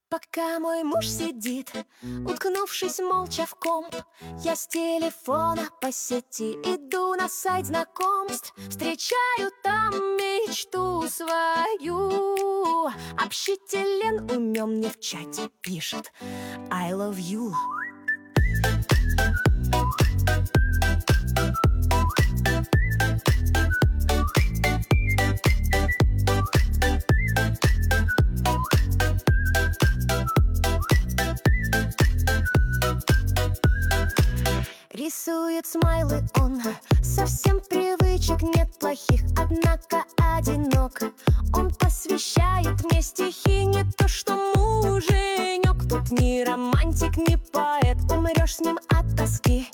Пока мой муж сидит, уткнувшись молча в комп, я с телефона по сети иду на сайт знакомств. Встречаю там мечту свою. Общителен умен мне в чате пишет I love you. Рисует смайлы он, совсем привычек нет плохих, однако одиноко. Он посвящает мне стихи, не то что муженек. Тут ни романтик, ни поэт, умрешь с ним от тоски.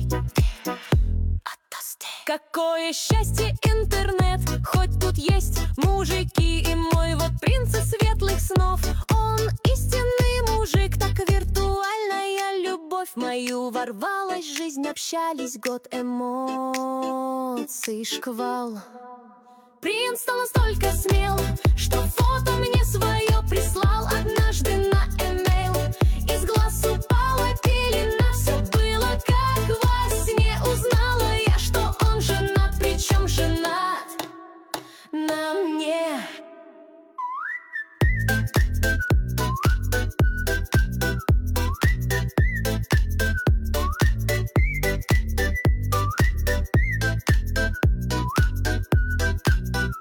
Какое счастье интернет, хоть тут есть мужики. И мой вот принц из светлых снов, он истинный мужик. Так виртуальная любовь в мою ворвалась в жизнь. Общались год, эмоций шквал. Принц стал настолько смел, что фото мне свое